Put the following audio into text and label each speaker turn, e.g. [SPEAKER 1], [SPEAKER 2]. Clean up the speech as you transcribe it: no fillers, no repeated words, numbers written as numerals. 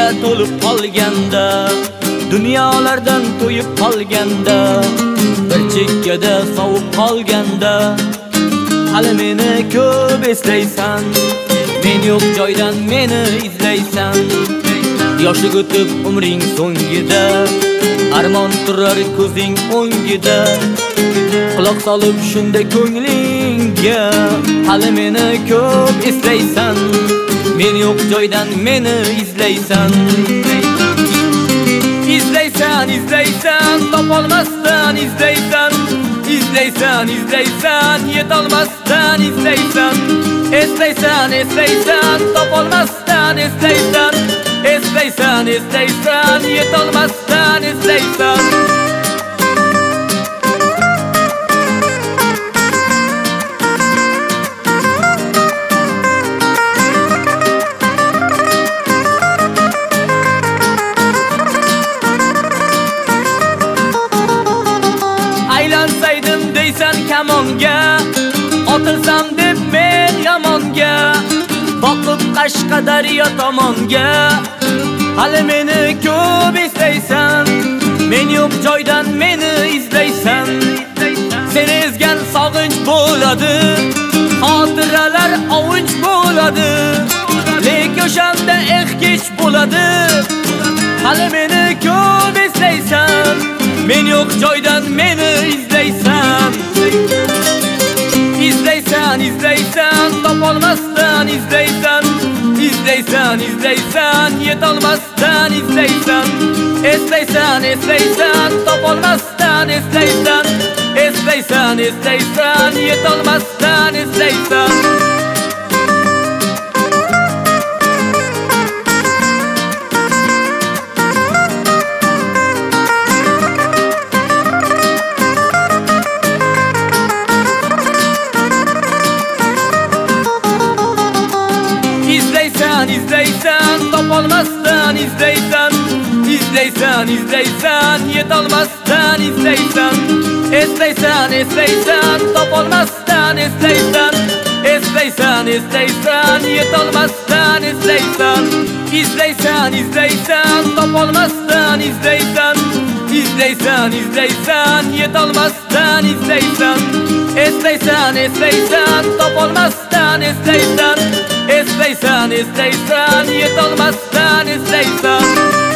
[SPEAKER 1] to'lib qolganda, dunyolardan to'yib qolganda, bir chekkada sovib qolganda, hali meni ko'p eslaysan, men yo'q joydan meni izlaysan. Yoshlik o'tib umring so'ngida, armon turar ko'zing o'ngida, quloq solib shunda ko'nglingga, hali meni ko'p eslaysan, men yo'q joydan meni izlaysan. İzleysen, izleysen, topolmasdan izleysen, izleysen, izleysen, yetolmasdan izleysen, esleysen, esleysen, topolmasdan esleysen, esleysen, esleysen, yetolmasdan esleysen. Aylansaydım deysan kamonga, otilsam deb men yomonga, boqib Qashqadaryo tomonga, hali meni ko'p eslaysan, men yo'q joydan meni izlaysan. Seni ezgan sog'inch bo'ladi, xotiralar ovunch bo'ladi, lekin o'shanda kech bo'ladi, hali meni ko'p eslaysan, men yo'q joydan meni izlaysan. İzleysen, izleysen, topolmasdan izleysen, izleysen, izleysen, yetolmasdan izleysen, esleysen, esleysen, topolmasdan esleysen, esleysen, esleysen, yetolmasdan esleysen. İzleysen, izleysen, topolmasdan izleysen, izleysen, izleysen, yetolmasdan izleysen, esleysen, esleysen, topolmasdan esleysen, esleysen, esleysen, yetolmasdan esleysen. İzleysen, izleysen, topolmasdan izleysen, izleysen, izleysen, yetolmasdan izleysen, esleysen, esleysen, topolmasdan esleysen, esleysen, esleysen, yetolmasdan esleysen.